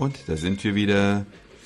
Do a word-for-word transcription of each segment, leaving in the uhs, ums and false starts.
Und da sind wir wieder.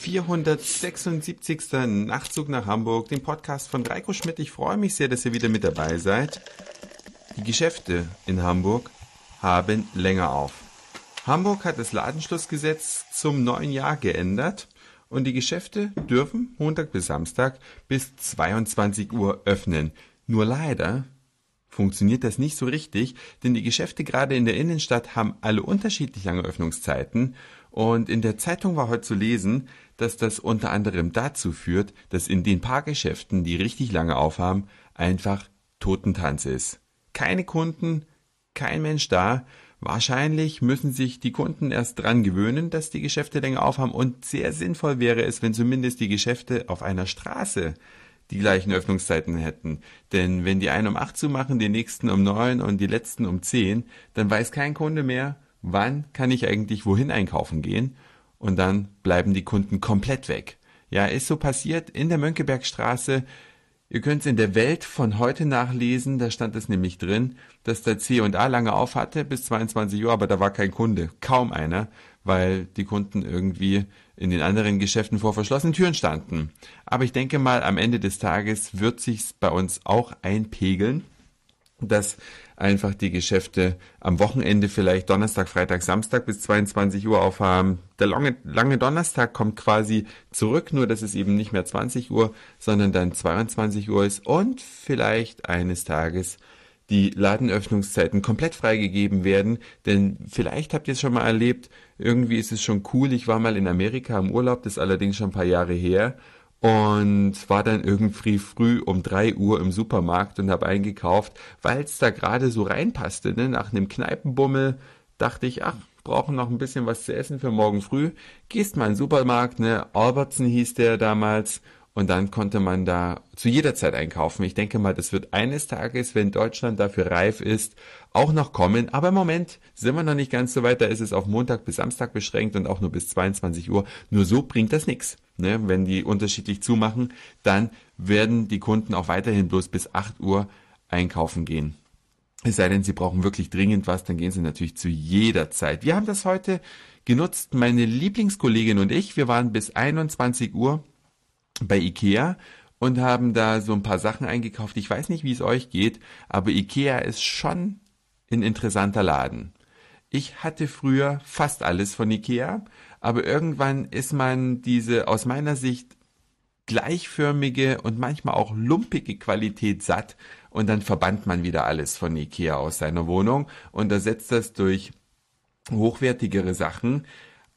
vierhundertsechsundsiebzigster Nachtzug nach Hamburg, den Podcast von Reiko Schmidt. Ich freue mich sehr, dass ihr wieder mit dabei seid. Die Geschäfte in Hamburg haben länger auf. Hamburg hat das Ladenschlussgesetz zum neuen Jahr geändert und die Geschäfte dürfen Montag bis Samstag bis zweiundzwanzig Uhr öffnen. Nur leider funktioniert das nicht so richtig, denn die Geschäfte gerade in der Innenstadt haben alle unterschiedlich lange Öffnungszeiten. Und in der Zeitung war heute zu lesen, dass das unter anderem dazu führt, dass in den paar Geschäften, die richtig lange aufhaben, einfach Totentanz ist. Keine Kunden, kein Mensch da. Wahrscheinlich müssen sich die Kunden erst dran gewöhnen, dass die Geschäfte länger aufhaben. Und sehr sinnvoll wäre es, wenn zumindest die Geschäfte auf einer Straße die gleichen Öffnungszeiten hätten. Denn wenn die einen um acht zumachen, die nächsten um neun und die letzten um zehn, dann weiß kein Kunde mehr, wann kann ich eigentlich wohin einkaufen gehen? Und dann bleiben die Kunden komplett weg. Ja, ist so passiert in der Mönckebergstraße. Ihr könnt es in der Welt von heute nachlesen, da stand es nämlich drin, dass der C und A lange auf hatte bis zweiundzwanzig Uhr, aber da war kein Kunde, kaum einer, weil die Kunden irgendwie in den anderen Geschäften vor verschlossenen Türen standen. Aber ich denke mal, am Ende des Tages wird sich's bei uns auch einpegeln, dass einfach die Geschäfte am Wochenende vielleicht Donnerstag, Freitag, Samstag bis zweiundzwanzig Uhr aufhaben. Der lange, lange Donnerstag kommt quasi zurück, nur dass es eben nicht mehr zwanzig Uhr, sondern dann zweiundzwanzig Uhr ist und vielleicht eines Tages die Ladenöffnungszeiten komplett freigegeben werden, denn vielleicht habt ihr es schon mal erlebt, irgendwie ist es schon cool, ich war mal in Amerika im Urlaub, das ist allerdings schon ein paar Jahre her, und war dann irgendwie früh um drei Uhr im Supermarkt und habe eingekauft, weil es da gerade so reinpasste. Ne? Nach einem Kneipenbummel dachte ich, ach, brauchen noch ein bisschen was zu essen für morgen früh. Gehst mal in den Supermarkt, ne? Albertson hieß der damals, und dann konnte man da zu jeder Zeit einkaufen. Ich denke mal, das wird eines Tages, wenn Deutschland dafür reif ist, auch noch kommen. Aber im Moment sind wir noch nicht ganz so weit. Da ist es auf Montag bis Samstag beschränkt und auch nur bis zweiundzwanzig Uhr. Nur so bringt das nichts. Ne? Wenn die unterschiedlich zumachen, dann werden die Kunden auch weiterhin bloß bis acht Uhr einkaufen gehen. Es sei denn, sie brauchen wirklich dringend was, dann gehen sie natürlich zu jeder Zeit. Wir haben das heute genutzt, meine Lieblingskollegin und ich. Wir waren bis einundzwanzig Uhr bei Ikea und haben da so ein paar Sachen eingekauft. Ich weiß nicht, wie es euch geht, aber Ikea ist schon ein interessanter Laden. Ich hatte früher fast alles von Ikea, aber irgendwann ist man diese aus meiner Sicht gleichförmige und manchmal auch lumpige Qualität satt und dann verbannt man wieder alles von Ikea aus seiner Wohnung und ersetzt das durch hochwertigere Sachen.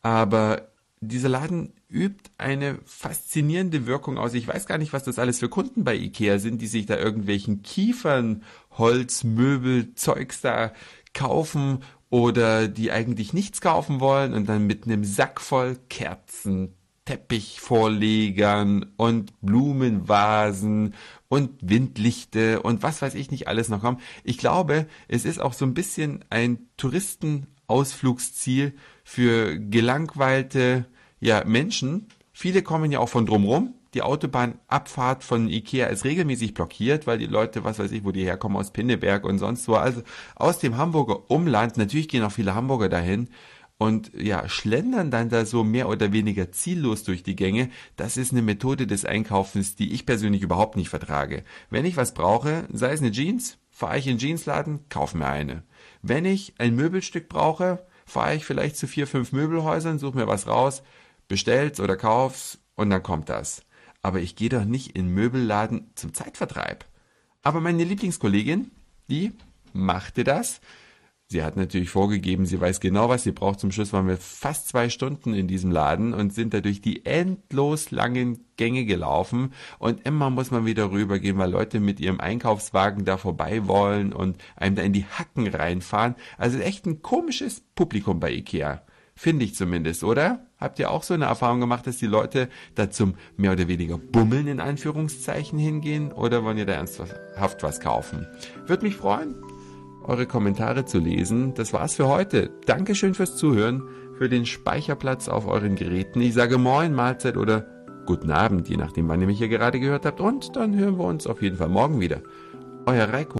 Aber dieser Laden übt eine faszinierende Wirkung aus. Ich weiß gar nicht, was das alles für Kunden bei Ikea sind, die sich da irgendwelchen Kiefern, Holz, Möbel, Zeugs da kaufen oder die eigentlich nichts kaufen wollen und dann mit einem Sack voll Kerzen, Teppichvorlegern und Blumenvasen und Windlichte und was weiß ich nicht alles noch kommen. Ich glaube, es ist auch so ein bisschen ein Touristenausflugsziel für gelangweilte ja, Menschen. Viele kommen ja auch von drumrum. Die Autobahnabfahrt von Ikea ist regelmäßig blockiert, weil die Leute, was weiß ich, wo die herkommen, aus Pinneberg und sonst wo, also aus dem Hamburger Umland, natürlich gehen auch viele Hamburger dahin und ja, schlendern dann da so mehr oder weniger ziellos durch die Gänge. Das ist eine Methode des Einkaufens, die ich persönlich überhaupt nicht vertrage. Wenn ich was brauche, sei es eine Jeans, fahre ich in den Jeansladen, kaufe mir eine. Wenn ich ein Möbelstück brauche, fahre ich vielleicht zu vier, fünf Möbelhäusern, suche mir was raus, bestell's oder kauf's und dann kommt das. Aber ich gehe doch nicht in Möbelladen zum Zeitvertreib. Aber meine Lieblingskollegin, die machte das. Sie hat natürlich vorgegeben, sie weiß genau, was sie braucht. Zum Schluss waren wir fast zwei Stunden in diesem Laden und sind da durch die endlos langen Gänge gelaufen. Und immer muss man wieder rübergehen, weil Leute mit ihrem Einkaufswagen da vorbei wollen und einem da in die Hacken reinfahren. Also echt ein komisches Publikum bei Ikea. Finde ich zumindest, oder? Habt ihr auch so eine Erfahrung gemacht, dass die Leute da zum mehr oder weniger Bummeln in Anführungszeichen hingehen? Oder wollen ihr da ernsthaft was kaufen? Würde mich freuen, eure Kommentare zu lesen. Das war's für heute. Dankeschön fürs Zuhören, für den Speicherplatz auf euren Geräten. Ich sage Moin, Mahlzeit oder Guten Abend, je nachdem, wann ihr mich hier gerade gehört habt. Und dann hören wir uns auf jeden Fall morgen wieder. Euer Reiko.